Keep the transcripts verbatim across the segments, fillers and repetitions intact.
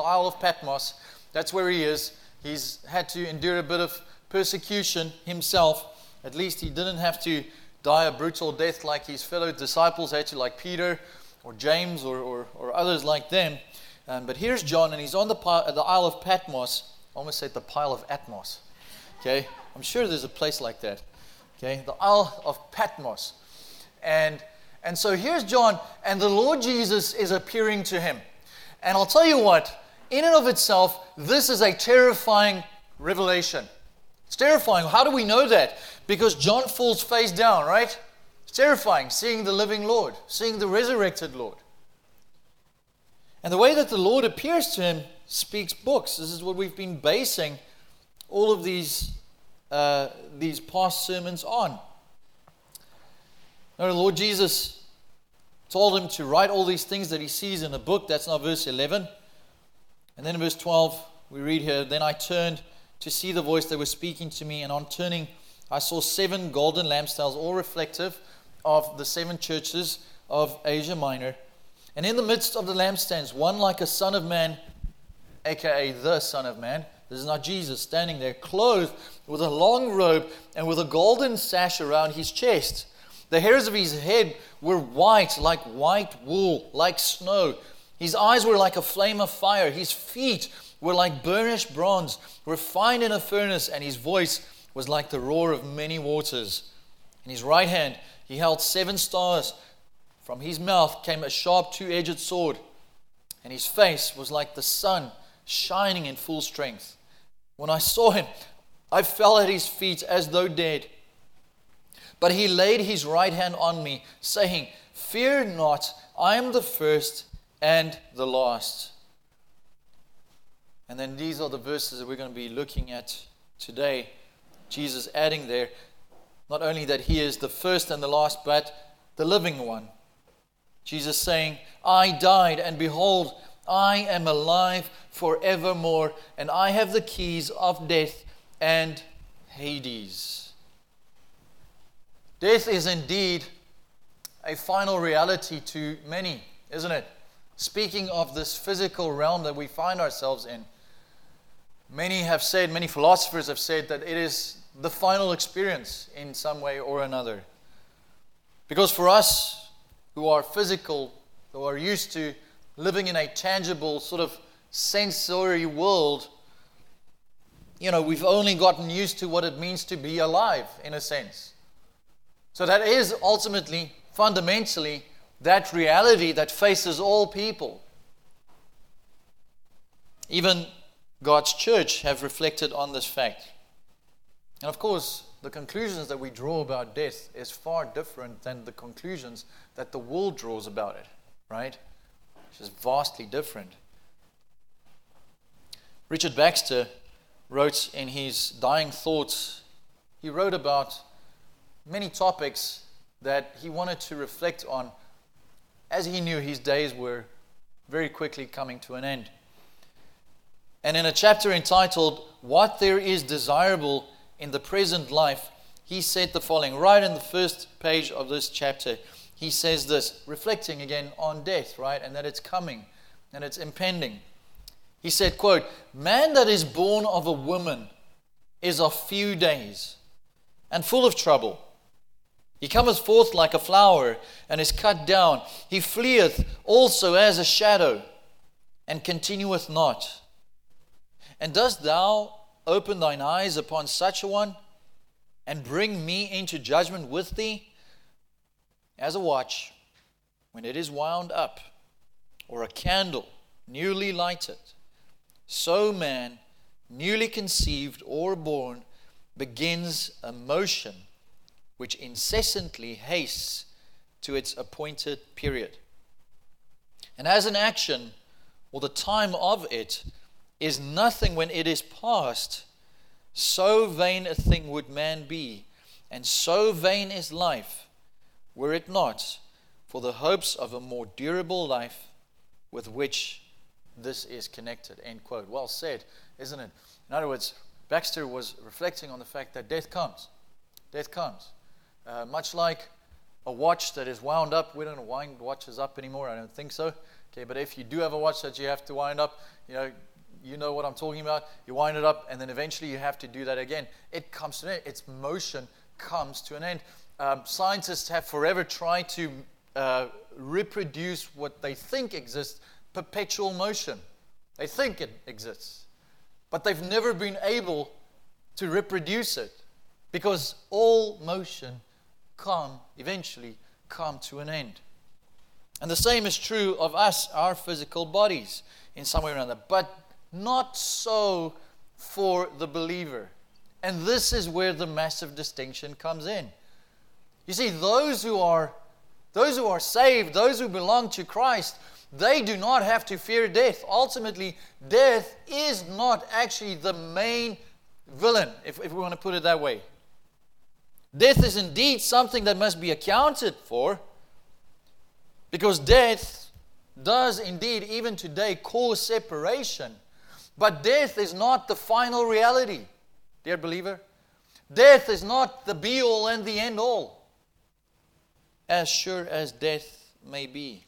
Isle of Patmos. That's where he is. He's had to endure a bit of persecution himself. At least he didn't have to die a brutal death like his fellow disciples had to, like Peter or James or, or, or others like them. Um, but here's John, and he's on the, the Isle of Patmos. I almost said the pile of Atmos. Okay, I'm sure there's a place like that. Okay, the Isle of Patmos. And, and so here's John, and the Lord Jesus is appearing to him. And I'll tell you what, in and of itself, this is a terrifying revelation. It's terrifying. How do we know that? Because John falls face down, right? It's terrifying, seeing the living Lord, seeing the resurrected Lord. And the way that the Lord appears to him speaks books. This is what we've been basing all of these uh, these past sermons on. Now, the Lord Jesus told him to write all these things that he sees in a book. That's now verse eleven. And then in verse twelve, we read here, "Then I turned to see the voice that was speaking to me, and on turning, I saw seven golden lampstands, all reflective of the seven churches of Asia Minor. And in the midst of the lampstands, one like a son of man," aka the Son of Man. This is not Jesus standing there, "clothed with a long robe and with a golden sash around his chest. The hairs of his head were white, like white wool, like snow. His eyes were like a flame of fire. His feet were like burnished bronze, refined in a furnace, and his voice was like the roar of many waters. In his right hand he held seven stars. From his mouth came a sharp two-edged sword, and his face was like the sun shining in full strength. When I saw him, I fell at his feet as though dead. But he laid his right hand on me, saying, 'Fear not, I am the first and the last.'" And then these are the verses that we're going to be looking at today. Jesus adding there, not only that he is the first and the last, but the living one. Jesus saying, "I died, and behold, I am alive forevermore, and I have the keys of death and Hades." Death is indeed a final reality to many, isn't it? Speaking of this physical realm that we find ourselves in, many have said, many philosophers have said that it is the final experience in some way or another. Because for us who are physical, who are used to living in a tangible sort of sensory world, you know, we've only gotten used to what it means to be alive, in a sense. So that is ultimately, fundamentally, that reality that faces all people. Even God's church have reflected on this fact. And of course, the conclusions that we draw about death is far different than the conclusions that the world draws about it, right? Which is vastly different. Richard Baxter wrote in his Dying Thoughts, he wrote about many topics that he wanted to reflect on as he knew his days were very quickly coming to an end. And in a chapter entitled, "What There Is Desirable in the Present Life," he said the following, right in the first page of this chapter. He says this, reflecting again on death, right, and that it's coming and it's impending. He said, quote, "Man that is born of a woman is of few days and full of trouble. He cometh forth like a flower and is cut down. He fleeth also as a shadow and continueth not. And dost thou open thine eyes upon such a one and bring me into judgment with thee? As a watch, when it is wound up, or a candle newly lighted, so man, newly conceived or born, begins a motion which incessantly hastes to its appointed period. And as an action, or the time of it, is nothing when it is past, so vain a thing would man be, and so vain is life, were it not for the hopes of a more durable life with which this is connected." End quote. Well said, isn't it? In other words, Baxter was reflecting on the fact that death comes. Death comes. Uh, much like a watch that is wound up. We don't wind watches up anymore, I don't think so. Okay, but if you do have a watch that you have to wind up, you know, you know what I'm talking about. You wind it up, and then eventually you have to do that again. It comes to an end. Its motion comes to an end. Um, scientists have forever tried to uh, reproduce what they think exists, perpetual motion. They think it exists, but they've never been able to reproduce it because all motion come eventually come to an end. And the same is true of us, our physical bodies, in some way or another. But not so for the believer. And this is where the massive distinction comes in. You see, those who are those who are saved, those who belong to Christ, they do not have to fear death. Ultimately, death is not actually the main villain, if, if we want to put it that way. Death is indeed something that must be accounted for, because death does indeed, even today, cause separation. But death is not the final reality, dear believer. Death is not the be-all and the end-all, as sure as death may be.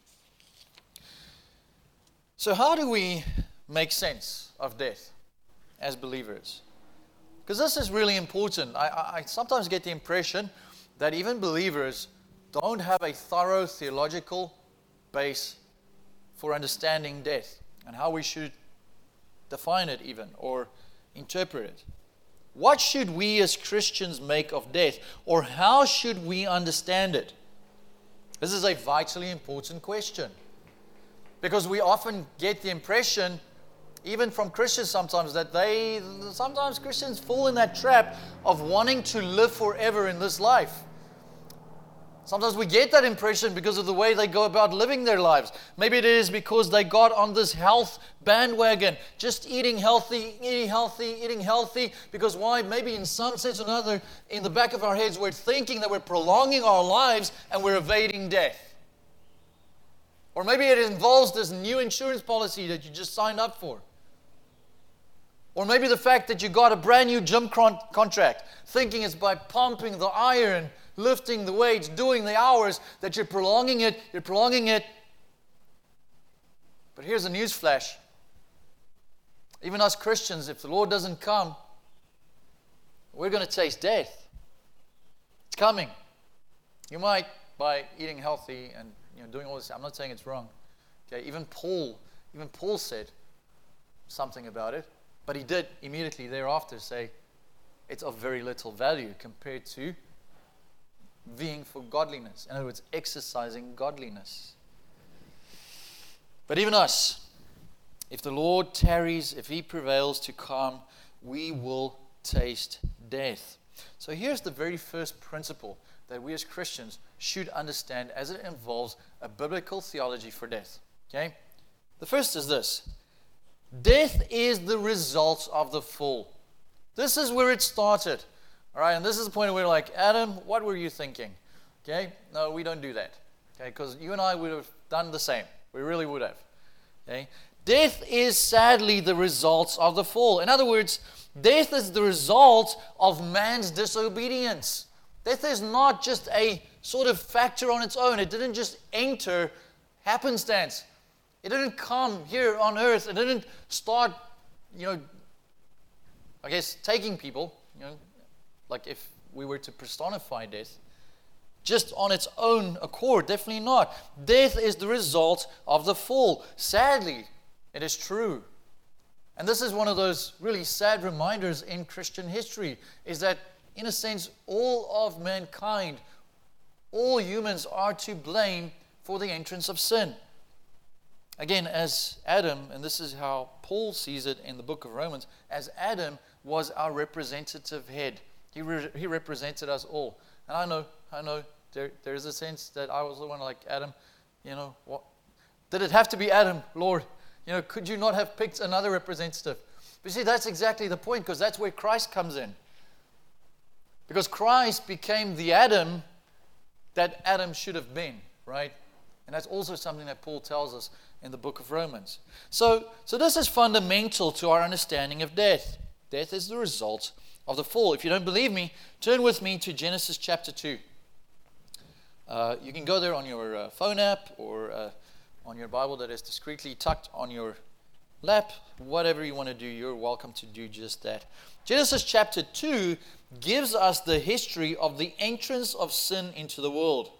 So how do we make sense of death as believers? Because this is really important. I, I, I sometimes get the impression that even believers don't have a thorough theological base for understanding death and how we should define it even or interpret it. What should we as Christians make of death, or how should we understand it? This is a vitally important question, because we often get the impression, even from Christians sometimes, that they, sometimes Christians fall in that trap of wanting to live forever in this life. Sometimes we get that impression because of the way they go about living their lives. Maybe it is because they got on this health bandwagon, just eating healthy, eating healthy, eating healthy. Because why? Maybe in some sense or another, in the back of our heads, we're thinking that we're prolonging our lives and we're evading death. Or maybe it involves this new insurance policy that you just signed up for. Or maybe the fact that you got a brand new gym con- contract, thinking it's by pumping the iron, lifting the weights, doing the hours, that you're prolonging it, you're prolonging it. But here's a news flash. Even us Christians, if the Lord doesn't come, we're going to taste death. It's coming. You might, by eating healthy and you know doing all this, I'm not saying it's wrong. Okay, even Paul, even Paul said something about it, but he did immediately thereafter say it's of very little value compared to being for godliness. In other words, exercising godliness. But even us, if the Lord tarries, if He prevails to come, we will taste death. So here's the very first principle that we as Christians should understand as it involves a biblical theology for death. Okay? The first is this. Death is the result of the fall. This is where it started. All right, and this is the point where we're like, Adam, what were you thinking? Okay, no, we don't do that. Okay, because you and I would have done the same. We really would have. Okay, death is sadly the result of the fall. In other words, death is the result of man's disobedience. Death is not just a sort of factor on its own. It didn't just enter happenstance. It didn't come here on earth. It didn't start, you know, I guess, taking people, you know, like if we were to personify death, just on its own accord. Definitely not. Death is the result of the fall. Sadly, it is true. And this is one of those really sad reminders in Christian history, is that, in a sense, all of mankind, all humans are to blame for the entrance of sin. Again, as Adam, and this is how Paul sees it in the book of Romans, as Adam was our representative head. He re- he represented us all. And I know, I know, there there is a sense that I was the one like Adam, you know, what? Did it have to be Adam, Lord? You know, could you not have picked another representative? But see, that's exactly the point, because that's where Christ comes in. Because Christ became the Adam that Adam should have been, right? And that's also something that Paul tells us in the book of Romans. So, so this is fundamental to our understanding of death. Death is the result of the fall. If you don't believe me, turn with me to Genesis chapter two. Uh, you can go there on your uh, phone app or uh, on your Bible that is discreetly tucked on your lap. Whatever you want to do, you're welcome to do just that. Genesis chapter two gives us the history of the entrance of sin into the world.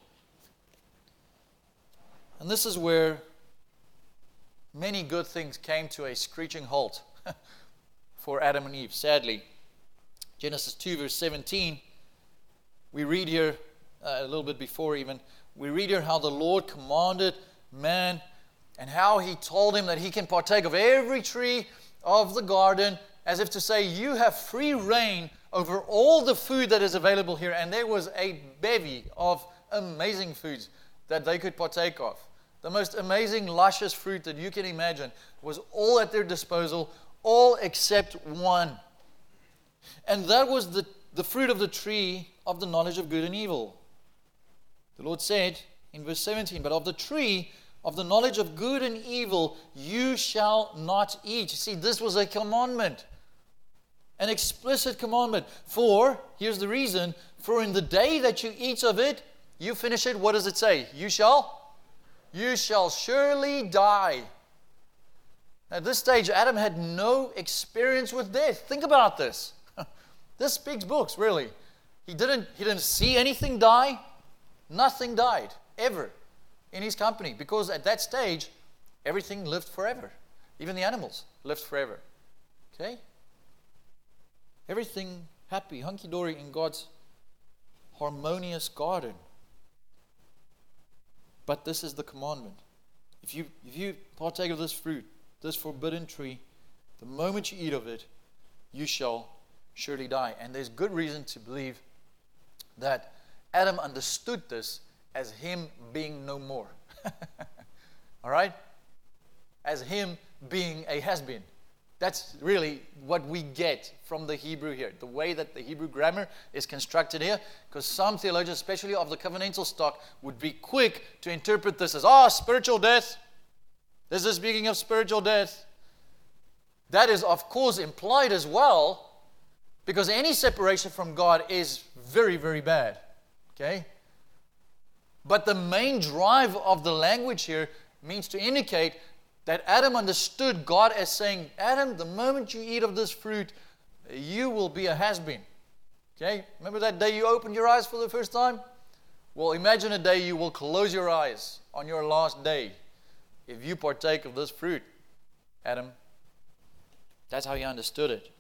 And this is where many good things came to a screeching halt for Adam and Eve, sadly. Genesis two verse seventeen, we read here, uh, a little bit before even, we read here how the Lord commanded man and how he told him that he can partake of every tree of the garden, as if to say, you have free reign over all the food that is available here. And there was a bevy of amazing foods that they could partake of. The most amazing, luscious fruit that you can imagine was all at their disposal, all except one. And that was the, the fruit of the tree of the knowledge of good and evil. The Lord said in verse seventeen, but of the tree of the knowledge of good and evil you shall not eat. You see, this was a commandment. An explicit commandment. For, here's the reason, for in the day that you eat of it, you finish it, what does it say? You shall? You shall surely die. At this stage, Adam had no experience with death. Think about this. This speaks books, really. He didn't, he didn't see anything die. Nothing died, ever, in his company. Because at that stage, everything lived forever. Even the animals lived forever. Okay? Everything happy, hunky-dory in God's harmonious garden. But this is the commandment. If you, if you partake of this fruit, this forbidden tree, the moment you eat of it, you shall surely die. And there's good reason to believe that Adam understood this as him being no more. All right? As him being a has-been. That's really what we get from the Hebrew here. The way that the Hebrew grammar is constructed here. Because some theologians, especially of the covenantal stock, would be quick to interpret this as, ah, oh, spiritual death. This is speaking of spiritual death. That is, of course, implied as well. Because any separation from God is very, very bad. Okay? But the main drive of the language here means to indicate that Adam understood God as saying, Adam, the moment you eat of this fruit, you will be a has-been. Okay? Remember that day you opened your eyes for the first time? Well, imagine a day you will close your eyes on your last day if you partake of this fruit, Adam. That's how he understood it.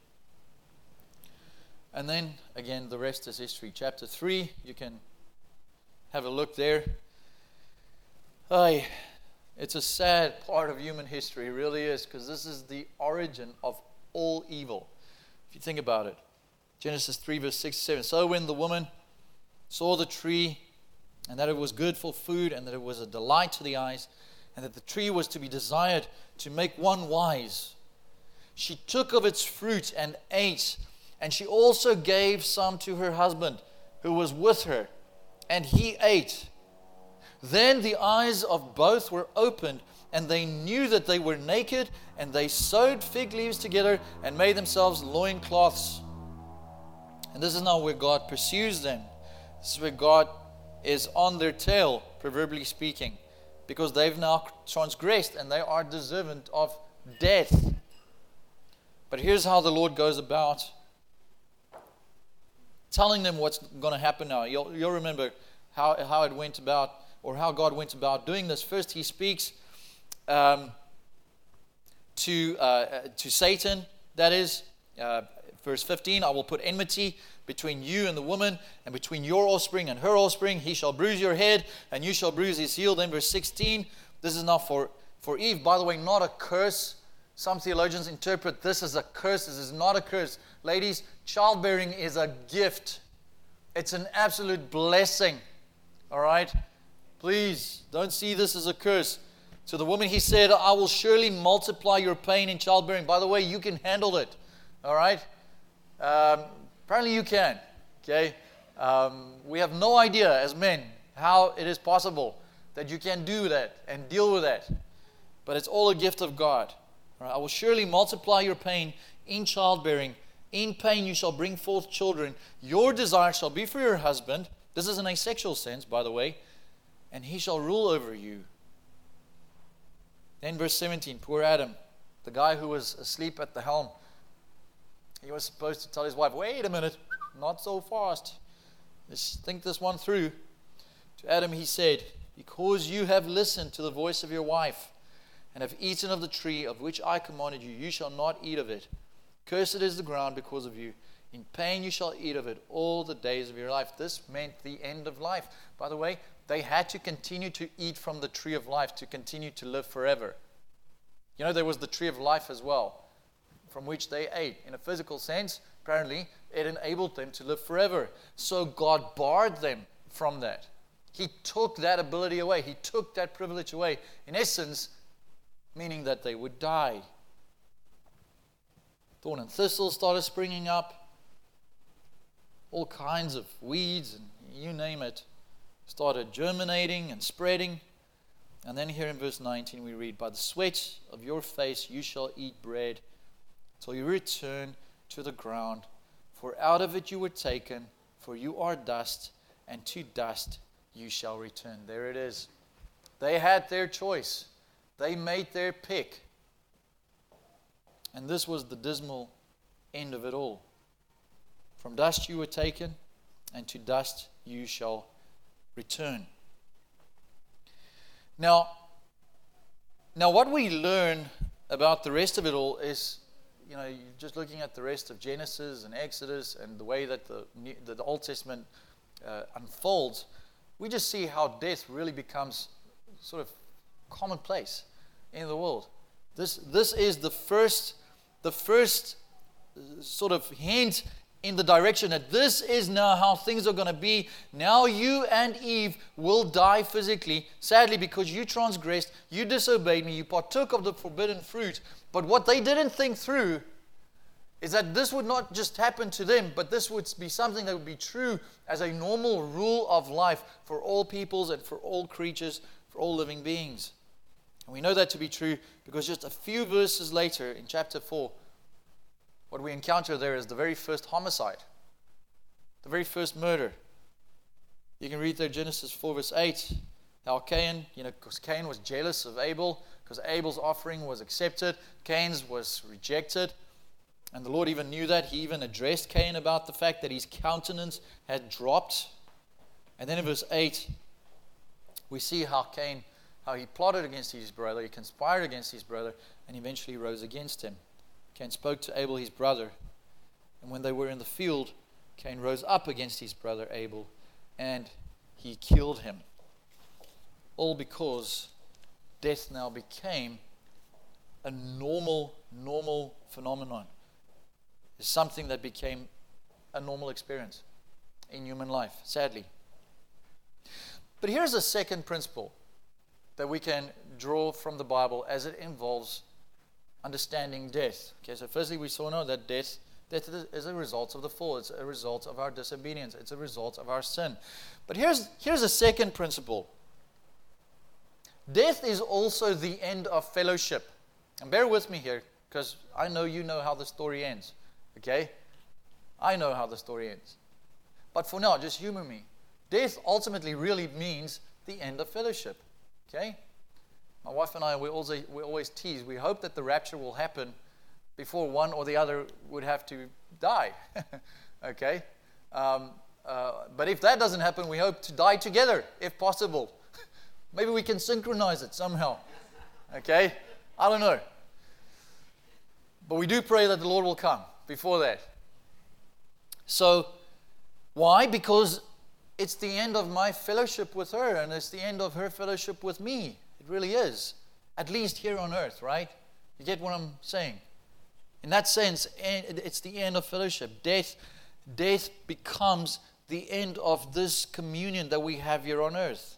And then, again, the rest is history. Chapter three, you can have a look there. Aye, it's a sad part of human history, it really is, because this is the origin of all evil. If you think about it. Genesis three, verse six to seven. So when the woman saw the tree, and that it was good for food, and that it was a delight to the eyes, and that the tree was to be desired to make one wise, she took of its fruit and ate, and she also gave some to her husband, who was with her, and he ate. Then the eyes of both were opened, and they knew that they were naked, and they sewed fig leaves together and made themselves loincloths. And this is now where God pursues them. This is where God is on their tail, proverbially speaking, because they've now transgressed and they are deserving of death. But here's how the Lord goes about telling them what's going to happen now. You'll, you'll remember how, how it went about, or how God went about doing this. First, he speaks um, to, uh, to Satan, that is, uh, verse fifteen, I will put enmity between you and the woman, and between your offspring and her offspring. He shall bruise your head, and you shall bruise his heel. Then verse sixteen, this is now for, for Eve. By the way, not a curse. Some theologians interpret this as a curse. This is not a curse. Ladies, childbearing is a gift. It's an absolute blessing. All right? Please, don't see this as a curse. To the woman he said, I will surely multiply your pain in childbearing. By the way, you can handle it. All right? Um, apparently you can. Okay? Um, we have no idea as men how it is possible that you can do that and deal with that. But it's all a gift of God. All right? I will surely multiply your pain in childbearing. In pain you shall bring forth children. Your desire shall be for your husband. This is in a sexual sense, by the way. And he shall rule over you. Then verse seventeen, poor Adam, the guy who was asleep at the helm, he was supposed to tell his wife, wait a minute, not so fast. Let's think this one through. To Adam he said, because you have listened to the voice of your wife, and have eaten of the tree of which I commanded you, you shall not eat of it. Cursed is the ground because of you. In pain you shall eat of it all the days of your life. This meant the end of life. By the way, they had to continue to eat from the tree of life to continue to live forever. You know, there was the tree of life as well, from which they ate. In a physical sense, apparently, it enabled them to live forever. So God barred them from that. He took that ability away. He took that privilege away. In essence, meaning that they would die. Thorn and thistle started springing up. All kinds of weeds and you name it started germinating and spreading. And then here in verse nineteen we read, by the sweat of your face you shall eat bread till you return to the ground. For out of it you were taken, for you are dust, and to dust you shall return. There it is. They had their choice. They made their pick. And this was the dismal end of it all. From dust you were taken, and to dust you shall return. Now, now what we learn about the rest of it all is, you know, just looking at the rest of Genesis and Exodus and the way that the, New, the Old Testament uh, unfolds, we just see how death really becomes sort of commonplace in the world. This this is the first the first sort of hint in the direction that this is now how things are going to be. Now you and Eve will die physically, sadly, because you transgressed, you disobeyed me, you partook of the forbidden fruit. But what they didn't think through is that this would not just happen to them, but this would be something that would be true as a normal rule of life for all peoples and for all creatures, for all living beings. And we know that to be true because just a few verses later in chapter four, what we encounter there is the very first homicide, the very first murder. You can read there Genesis four verse eight, how Cain, you know, because Cain was jealous of Abel, because Abel's offering was accepted, Cain's was rejected. And the Lord even knew that. He even addressed Cain about the fact that his countenance had dropped. And then in verse eight, we see how Cain, how he plotted against his brother, he conspired against his brother, and eventually rose against him. Cain spoke to Abel, his brother, and when they were in the field, Cain rose up against his brother Abel, and he killed him. All because death now became a normal, normal phenomenon. It's something that became a normal experience in human life, sadly. But here's a second principle that we can draw from the Bible as it involves understanding death. Okay, so firstly we saw now that death, death is a result of the fall. It's a result of our disobedience. It's a result of our sin. But here's, here's a second principle. Death is also the end of fellowship. And bear with me here, because I know you know how the story ends. Okay? I know how the story ends. But for now, just humor me. Death ultimately really means the end of fellowship. Okay? My wife and I, we always, we always tease. We hope that the rapture will happen before one or the other would have to die. Okay? Um, uh, but if that doesn't happen, we hope to die together, if possible. Maybe we can synchronize it somehow. Okay? I don't know. But we do pray that the Lord will come before that. So, why? Because it's the end of my fellowship with her, and it's the end of her fellowship with me. It really is. At least here on earth, right? You get what I'm saying? In that sense, it's the end of fellowship. Death, death becomes the end of this communion that we have here on earth.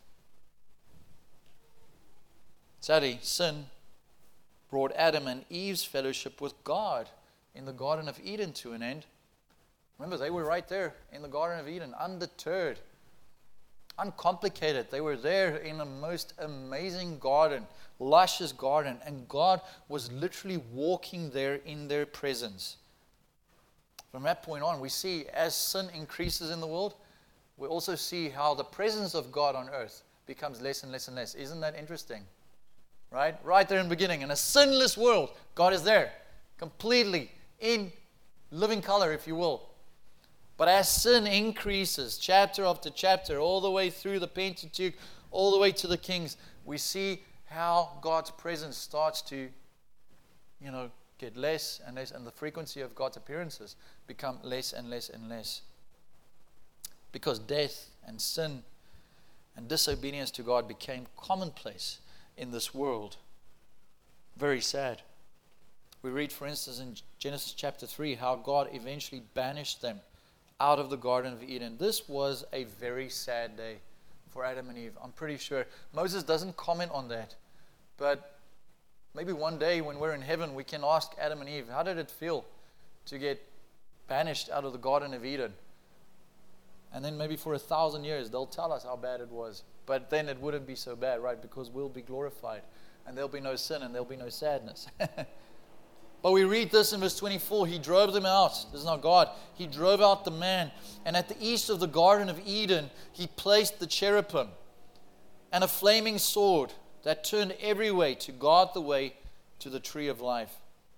Sadly, sin brought Adam and Eve's fellowship with God in the Garden of Eden to an end. Remember, they were right there in the Garden of Eden, undeterred, uncomplicated. They were there in a most amazing garden, luscious garden, and God was literally walking there in their presence. From that point on, we see as sin increases in the world, we also see how the presence of God on earth becomes less and less and less. Isn't that interesting? right? Right there in the beginning. In a sinless world, God is there, completely in living color, if you will. But as sin increases, chapter after chapter, all the way through the Pentateuch, all the way to the Kings, we see how God's presence starts to, you know, get less and less, and the frequency of God's appearances become less and less and less. Because death and sin and disobedience to God became commonplace in this world. Very sad. We read, for instance, in Genesis chapter three, how God eventually banished them out of the Garden of Eden. This was a very sad day for Adam and Eve. I'm pretty sure. Moses doesn't comment on that. But maybe one day when we're in heaven, we can ask Adam and Eve, how did it feel to get banished out of the Garden of Eden? And then maybe for a thousand years, they'll tell us how bad it was. But then it wouldn't be so bad, right? Because we'll be glorified. And there'll be no sin and there'll be no sadness. But we read this in verse twenty-four. He drove them out. This is not God. He drove out the man. And at the east of the Garden of Eden, he placed the cherubim and a flaming sword that turned every way to guard the way to the tree of life.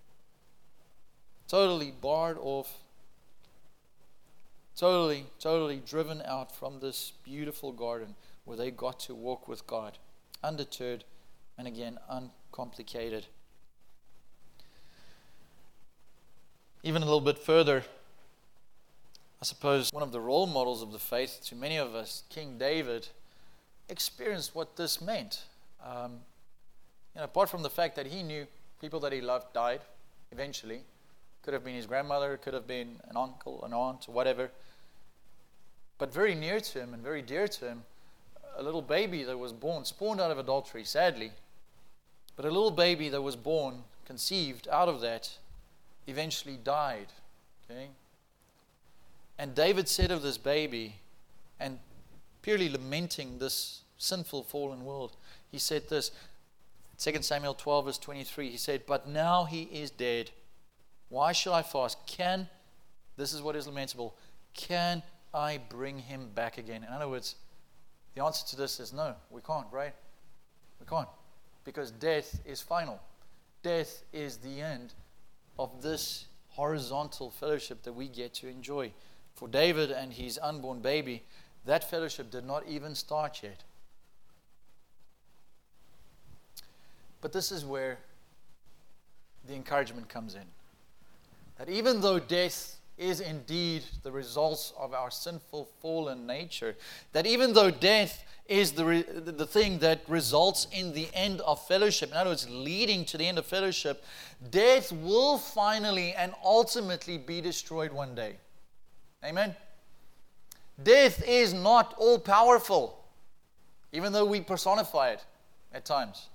Totally barred off. Totally, totally driven out from this beautiful garden where they got to walk with God, undeterred and again uncomplicated. Even a little bit further, I suppose one of the role models of the faith to many of us, King David, experienced what this meant. Um, you know, apart from the fact that he knew people that he loved died eventually. Could have been his grandmother, could have been an uncle, an aunt, or whatever. But very near to him and very dear to him, a little baby that was born, spawned out of adultery, sadly. But a little baby that was born, conceived out of that, eventually died. Okay? And David said of this baby, and purely lamenting this sinful fallen world, he said this, Second Samuel twelve verse twenty-three, he said, "But now he is dead. Why shall I fast? Can," this is what is lamentable, "can I bring him back again?" In other words, the answer to this is no, we can't, right? We can't. Because death is final. Death is the end of this horizontal fellowship that we get to enjoy. For David and his unborn baby, that fellowship did not even start yet. But this is where the encouragement comes in. That even though death is indeed the results of our sinful fallen nature, that even though death is the, re- the thing that results in the end of fellowship, in other words, leading to the end of fellowship, death will finally and ultimately be destroyed one day. Amen? Death is not all-powerful, even though we personify it at times.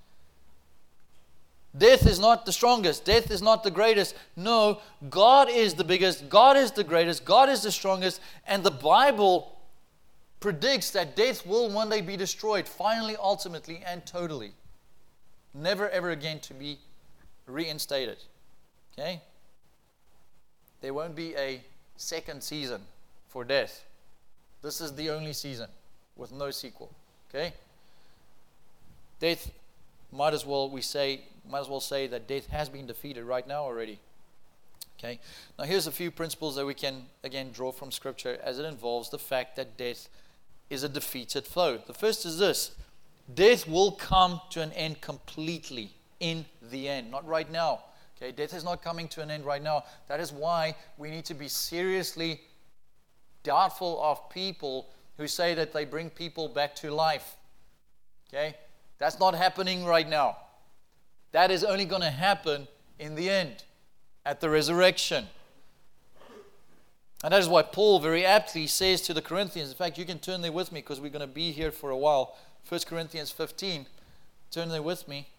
Death is not the strongest. Death is not the greatest. No, God is the biggest. God is the greatest. God is the strongest. And the Bible predicts that death will one day be destroyed, finally, ultimately, and totally. Never ever again to be reinstated. Okay? There won't be a second season for death. This is the only season with no sequel. Okay? Death, might as well we say, might as well say that death has been defeated right now already. Okay? Now here's a few principles that we can again draw from Scripture as it involves the fact that death is a defeated foe. The first is this: death will come to an end completely in the end, not right now. Okay, death is not coming to an end right now. That is why we need to be seriously doubtful of people who say that they bring people back to life. Okay, that's not happening right now. That is only going to happen in the end, at the resurrection. And that is why Paul very aptly says to the Corinthians, in fact, you can turn there with me because we're going to be here for a while. First Corinthians fifteen, turn there with me.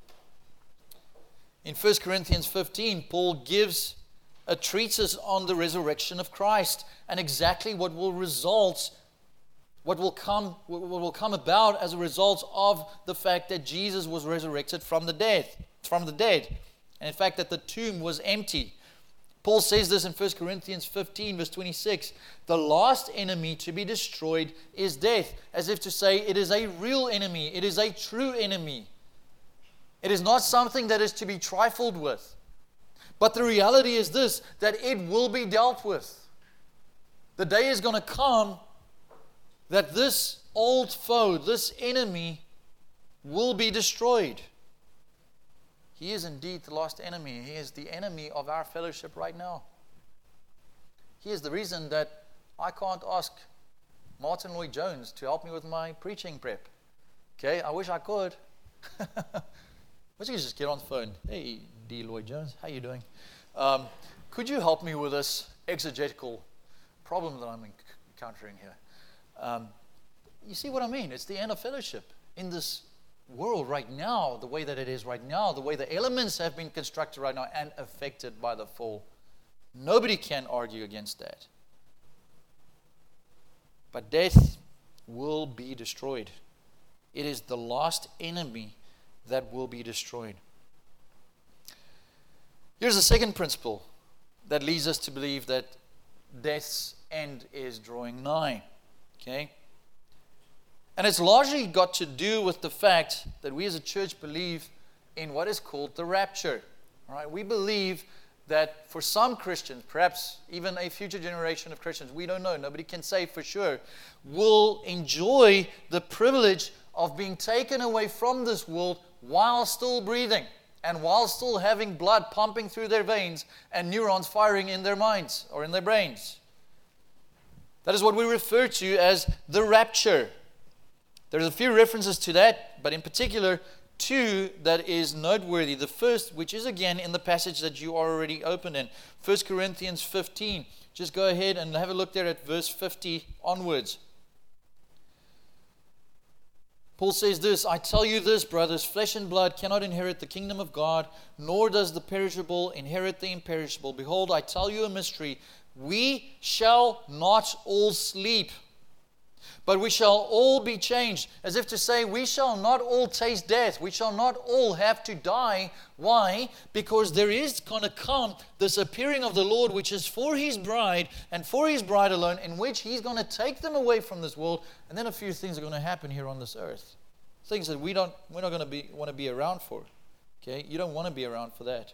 In First Corinthians fifteen, Paul gives a treatise on the resurrection of Christ and exactly what will result, what will come, what will come about as a result of the fact that Jesus was resurrected from the dead, from the dead, and in fact that the tomb was empty. Paul says this in First Corinthians fifteen, verse twenty-six. The last enemy to be destroyed is death, as if to say it is a real enemy, it is a true enemy. It is not something that is to be trifled with. But the reality is this, that it will be dealt with. The day is going to come that this old foe, this enemy, will be destroyed. He is indeed the last enemy. He is the enemy of our fellowship right now. He is the reason that I can't ask Martin Lloyd-Jones to help me with my preaching prep. Okay, I wish I could. But you can just get on the phone. Hey, D. Lloyd-Jones, how you doing? Um, could you help me with this exegetical problem that I'm encountering here? Um, you see what I mean? It's the end of fellowship in this world right now, the way that it is right now, the way the elements have been constructed right now and affected by the fall. Nobody can argue against that. But death will be destroyed. It is the last enemy that will be destroyed. Here's the second principle that leads us to believe that death's end is drawing nigh. Okay? And it's largely got to do with the fact that we as a church believe in what is called the rapture. All right? We believe that for some Christians, perhaps even a future generation of Christians, we don't know, nobody can say for sure, will enjoy the privilege of being taken away from this world while still breathing and while still having blood pumping through their veins and neurons firing in their minds or in their brains. That is what we refer to as the rapture. There's a few references to that, but in particular, two that is noteworthy. The first, which is again in the passage that you are already opened in, First Corinthians fifteen. Just go ahead and have a look there at verse fifty onwards. Paul says this, I tell you this, brothers, flesh and blood cannot inherit the kingdom of God, nor does the perishable inherit the imperishable. Behold, I tell you a mystery. We shall not all sleep, but we shall all be changed. As if to say, we shall not all taste death. We shall not all have to die. Why? Because there is going to come this appearing of the Lord, which is for His bride and for His bride alone, in which He's going to take them away from this world. And then a few things are going to happen here on this earth. Things that we don't, we're not going to be want to be around for. Okay? You don't want to be around for that.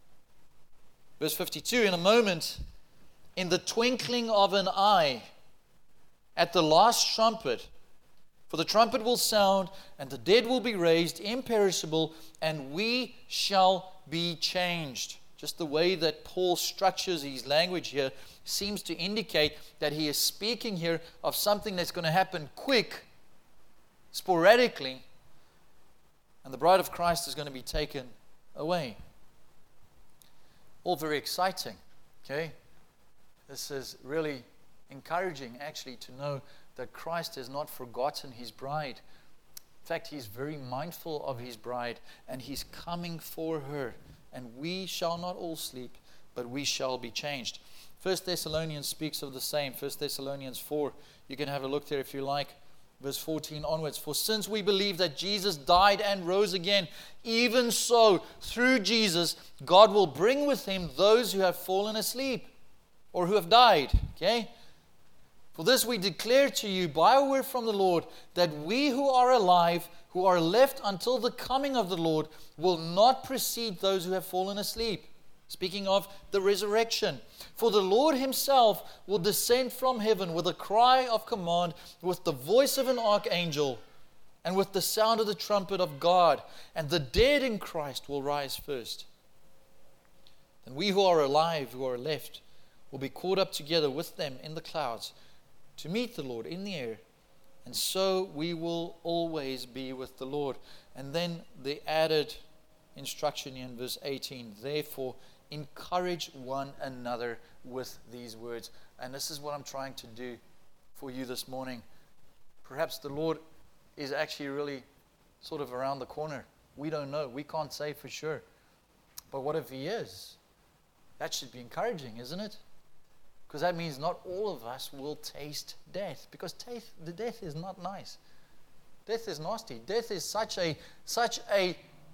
Verse fifty-two, in a moment, in the twinkling of an eye, at the last trumpet, for the trumpet will sound, and the dead will be raised imperishable, and we shall be changed. Just the way that Paul structures his language here seems to indicate that he is speaking here of something that's going to happen quick, sporadically, and the bride of Christ is going to be taken away. All very exciting, okay? This is really encouraging, actually, to know that Christ has not forgotten His bride. In fact, He's very mindful of His bride, and He's coming for her. And we shall not all sleep, but we shall be changed. First Thessalonians speaks of the same. First Thessalonians four. You can have a look there if you like. Verse fourteen onwards. For since we believe that Jesus died and rose again, even so, through Jesus, God will bring with Him those who have fallen asleep or who have died. Okay? For this we declare to you by a word from the Lord, that we who are alive, who are left until the coming of the Lord, will not precede those who have fallen asleep. Speaking of the resurrection. For the Lord Himself will descend from heaven with a cry of command, with the voice of an archangel, and with the sound of the trumpet of God. And the dead in Christ will rise first. And we who are alive, who are left, will be caught up together with them in the clouds, to meet the Lord in the air, and so we will always be with the Lord. And then the added instruction in verse eighteen, therefore encourage one another with these words. And this is what I'm trying to do for you this morning. Perhaps the Lord is actually really sort of around the corner. We don't know. We can't say for sure. But what if He is? That should be encouraging, isn't it? Because that means not all of us will taste death. Because taste, the death is not nice. Death is nasty. Death is such a such a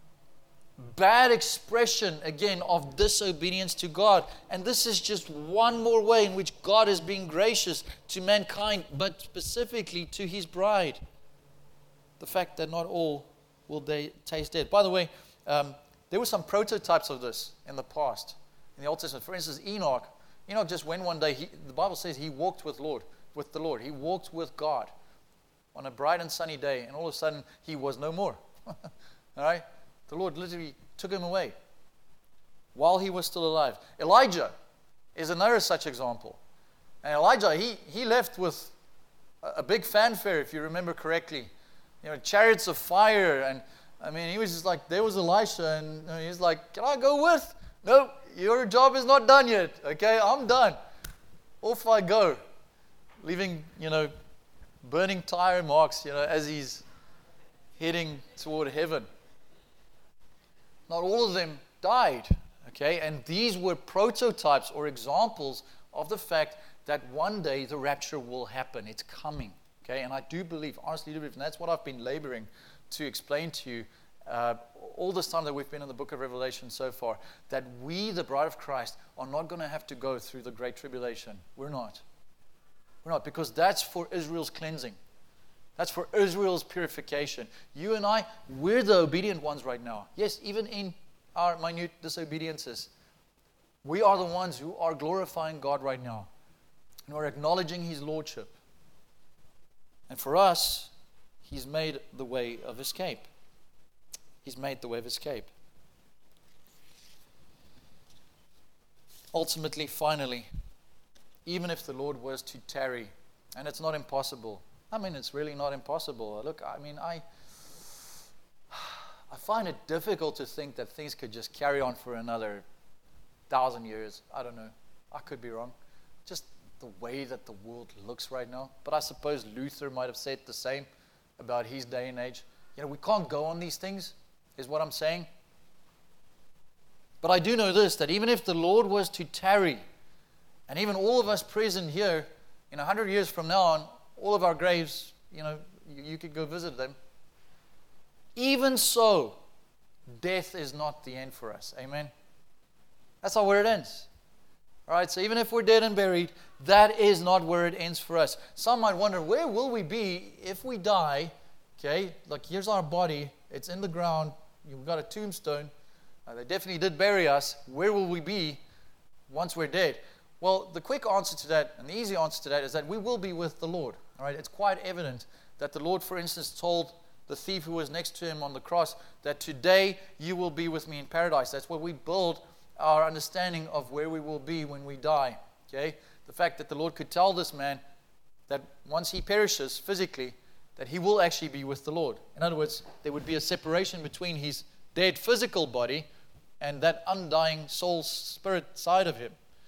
bad expression, again, of disobedience to God. And this is just one more way in which God is being gracious to mankind, but specifically to His bride. The fact that not all will they taste death. By the way, Um, there were some prototypes of this in the past, in the Old Testament. For instance, Enoch. Enoch just went one day. He, the Bible says he walked with Lord, with the Lord. He walked with God on a bright and sunny day, and all of a sudden he was no more. All right? The Lord literally took him away while he was still alive. Elijah is another such example. And Elijah, he, he left with a, a big fanfare, if you remember correctly. You know, chariots of fire. And I mean, he was just like, there was Elisha, and you know, he's like, can I go with? No, your job is not done yet. Okay, I'm done. Off I go. Leaving, you know, burning tire marks, you know, as he's heading toward heaven. Not all of them died. Okay, and these were prototypes or examples of the fact that one day the rapture will happen. It's coming. Okay, and I do believe, honestly do believe, and that's what I've been laboring to explain to you uh, all this time that we've been in the book of Revelation so far, that we, the bride of Christ, are not going to have to go through the great tribulation. We're not. We're not, because that's for Israel's cleansing. That's for Israel's purification. You and I, we're the obedient ones right now. Yes, even in our minute disobediences, we are the ones who are glorifying God right now, and are acknowledging His Lordship. And for us, He's made the way of escape. He's made the way of escape. Ultimately, finally, even if the Lord was to tarry, and it's not impossible. I mean, it's really not impossible. Look, I mean, I I find it difficult to think that things could just carry on for another thousand years. I don't know. I could be wrong. Just the way that the world looks right now. But I suppose Luther might have said the same about his day and age. You know, we can't go on these things, is what I'm saying. But I do know this, that even if the Lord was to tarry, and even all of us present here, in a hundred years from now on, all of our graves, you know, you, you could go visit them. Even so, death is not the end for us. Amen? That's not where it ends. All right, so even if we're dead and buried, that is not where it ends for us. Some might wonder, where will we be if we die? Okay, like here's our body. It's in the ground. You've got a tombstone. Uh, they definitely did bury us. Where will we be once we're dead? Well, the quick answer to that, and the easy answer to that, is that we will be with the Lord. All right, it's quite evident that the Lord, for instance, told the thief who was next to him on the cross that today you will be with me in paradise. That's where we build our understanding of where we will be when we die. Okay, the fact that the Lord could tell this man that once he perishes physically, that he will actually be with the Lord. In other words, there would be a separation between his dead physical body and that undying soul spirit side of him.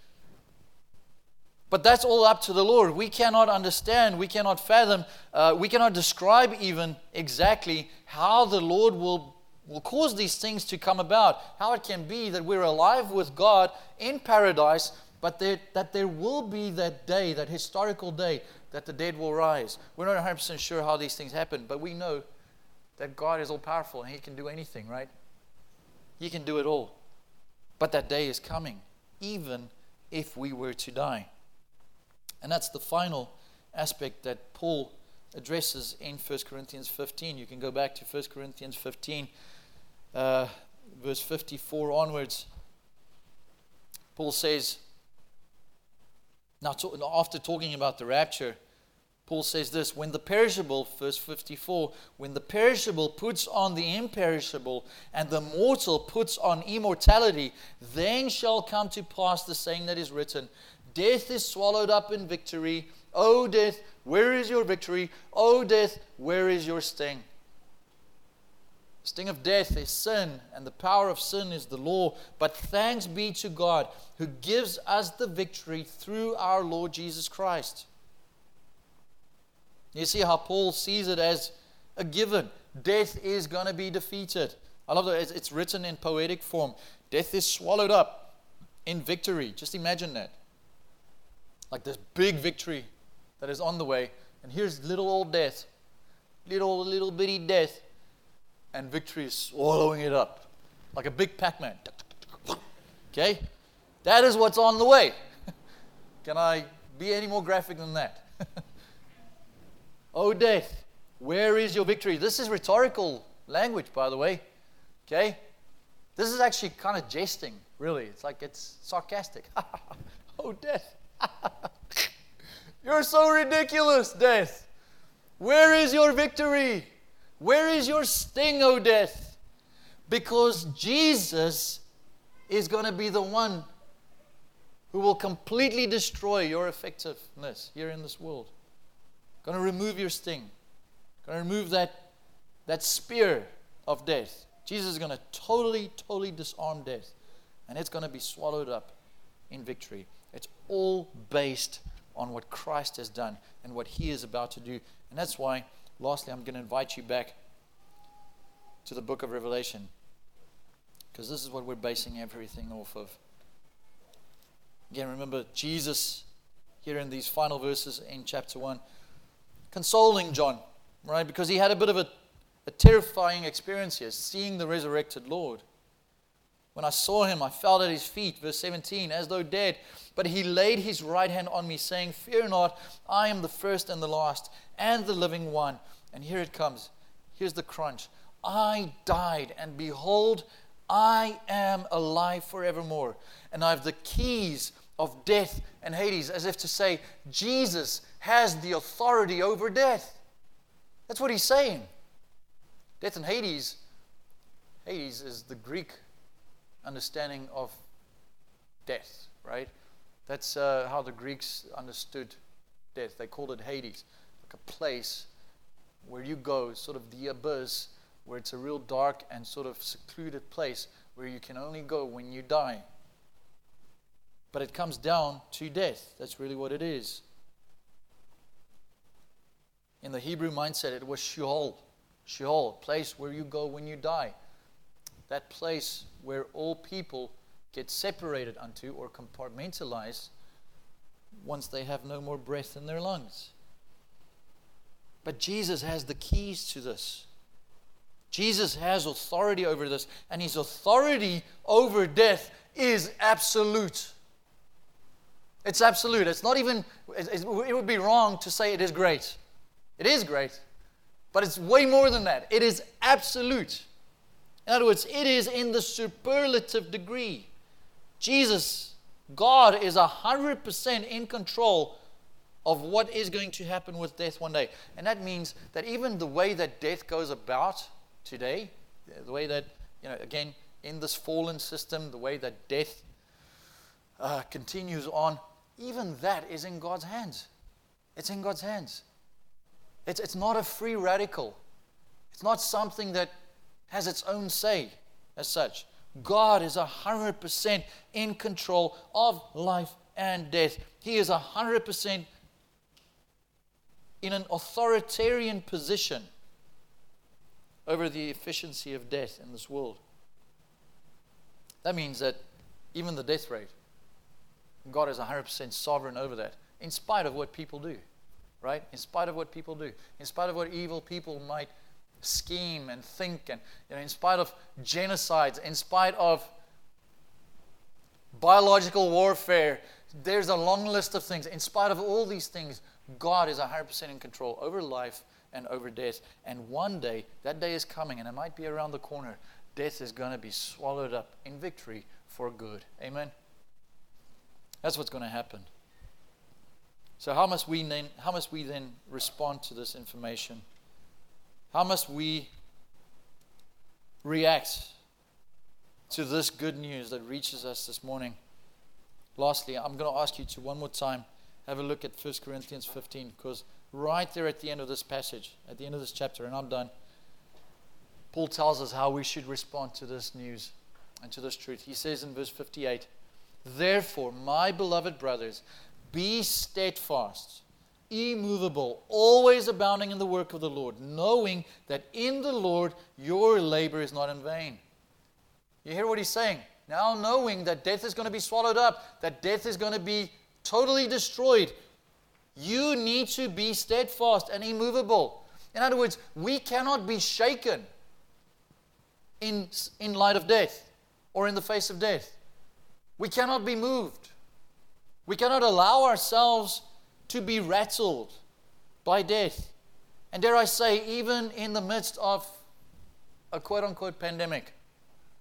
But that's all up to the Lord. We cannot understand, we cannot fathom, uh, we cannot describe even exactly how the Lord will, will cause these things to come about. How it can be that we're alive with God in paradise, but there, that there will be that day, that historical day, that the dead will rise. We're not one hundred percent sure how these things happen, but we know that God is all powerful and He can do anything, right? He can do it all. But that day is coming, even if we were to die. And that's the final aspect that Paul addresses in First Corinthians fifteen. You can go back to First Corinthians fifteen, uh, verse fifty-four onwards. Paul says, now to, after talking about the rapture, Paul says this, when the perishable, verse fifty-four, when the perishable puts on the imperishable and the mortal puts on immortality, then shall come to pass the saying that is written, death is swallowed up in victory. O death, where is your victory? O death, where is your sting? The sting of death is sin, and the power of sin is the law. But thanks be to God who gives us the victory through our Lord Jesus Christ. You see how Paul sees it as a given. Death is going to be defeated. I love that it's written in poetic form. Death is swallowed up in victory. Just imagine that. Like this big victory that is on the way. And here's little old death. Little, little bitty death. And victory is swallowing it up. Like a big Pac-Man. Okay? That is what's on the way. Can I be any more graphic than that? O death, where is your victory? This is rhetorical language, by the way. Okay? This is actually kind of jesting, really. It's like it's sarcastic. Oh, death. You're so ridiculous, death. Where is your victory? Where is your sting, O death? Because Jesus is going to be the one who will completely destroy your effectiveness here in this world. Going to remove your sting. Going to remove that, that spear of death. Jesus is going to totally, totally disarm death. And it's going to be swallowed up in victory. It's all based on what Christ has done and what He is about to do. And that's why, lastly, I'm going to invite you back to the book of Revelation. Because this is what we're basing everything off of. Again, remember Jesus here in these final verses in chapter one, consoling John, right? Because he had a bit of a, a terrifying experience here, seeing the resurrected Lord. When I saw Him, I fell at His feet, verse seventeen, as though dead. But He laid His right hand on me, saying, fear not, I am the first and the last, and the living one. And here it comes. Here's the crunch. I died, and behold, I am alive forevermore. And I have the keys of death and Hades, as if to say, Jesus has the authority over death. That's what He's saying. Death and Hades. Hades is the Greek understanding of death, right? That's uh, how the Greeks understood death. They called it Hades, like a place where you go, sort of the abyss, where it's a real dark and sort of secluded place where you can only go when you die. But it comes down to death. That's really what it is. In the Hebrew mindset, it was Sheol. Sheol, place where you go when you die. That place where all people get separated unto or compartmentalized once they have no more breath in their lungs. But Jesus has the keys to this. Jesus has authority over this, and His authority over death is absolute. It's absolute. It's not even, it would be wrong to say it is great. It is great, but it's way more than that. It is absolute. In other words, it is in the superlative degree. Jesus, God, is one hundred percent in control of what is going to happen with death one day. And that means that even the way that death goes about today, the way that, you know, again, in this fallen system, the way that death uh, continues on, even that is in God's hands. It's in God's hands. It's, it's not a free radical. It's not something that has its own say as such. God is one hundred percent in control of life and death. He is one hundred percent in an authoritarian position over the efficiency of death in this world. That means that even the death rate, God is one hundred percent sovereign over that, in spite of what people do, right? In spite of what people do, in spite of what evil people might scheme and think, and you know, in spite of genocides, in spite of biological warfare, there's a long list of things. In spite of all these things, God is one hundred percent in control over life and over death. And one day, that day is coming, and it might be around the corner, death is going to be swallowed up in victory for good. Amen? That's what's going to happen. So how must we then, how must we then respond to this information? How must we react to this good news that reaches us this morning? Lastly, I'm going to ask you to one more time have a look at First Corinthians fifteen, because right there at the end of this passage, at the end of this chapter, and I'm done, Paul tells us how we should respond to this news and to this truth. He says in verse fifty-eight, therefore, my beloved brothers, be steadfast, immovable, always abounding in the work of the Lord, knowing that in the Lord your labor is not in vain. You hear what he's saying? Now knowing that death is going to be swallowed up, that death is going to be totally destroyed, you need to be steadfast and immovable. In other words, we cannot be shaken in, in light of death or in the face of death. We cannot be moved. We cannot allow ourselves to be rattled by death. And dare I say, even in the midst of a quote-unquote pandemic,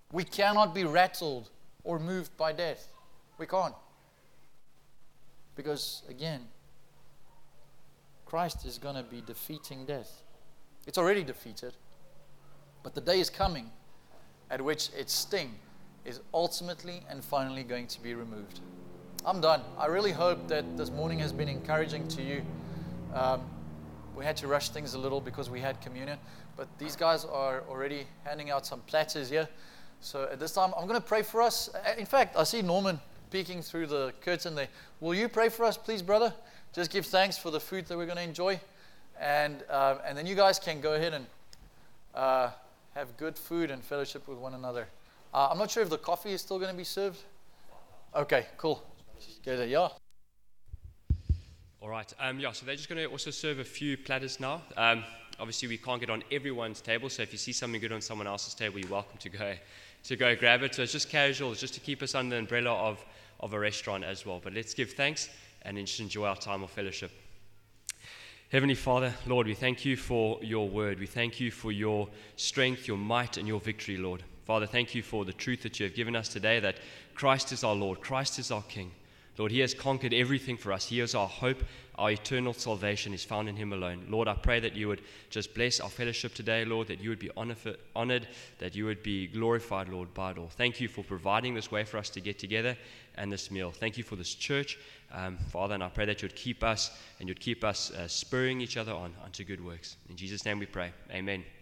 We cannot be rattled or moved by death. We can't. Because, again, Christ is going to be defeating death. It's already defeated. But the day is coming at which its sting is ultimately and finally going to be removed. I'm done. I really hope that this morning has been encouraging to you. Um, we had to rush things a little because we had communion. But these guys are already handing out some platters here. So at this time, I'm going to pray for us. In fact, I see Norman peeking through the curtain there. Will you pray for us, please, brother? Just give thanks for the food that we're going to enjoy. And uh, and then you guys can go ahead and uh, have good food and fellowship with one another. Uh, I'm not sure if the coffee is still going to be served. Okay, cool. Go there, yeah. All right. Um, yeah, so they're just going to also serve a few platters now. Um, obviously, we can't get on everyone's table, so if you see something good on someone else's table, you're welcome to go to go grab it. So it's just casual, it's just to keep us under the umbrella of, of a restaurant as well. But let's give thanks and just enjoy our time of fellowship. Heavenly Father, Lord, we thank you for your word. We thank you for your strength, your might, and your victory, Lord. Father, thank you for the truth that you have given us today, that Christ is our Lord, Christ is our King. Lord, he has conquered everything for us. He is our hope. Our eternal salvation is found in him alone. Lord, I pray that you would just bless our fellowship today, Lord, that you would be honored, that you would be glorified, Lord, by it all. Thank you for providing this way for us to get together and this meal. Thank you for this church, um, Father, and I pray that you would keep us and you'd keep us uh, spurring each other on unto good works. In Jesus' name we pray. Amen.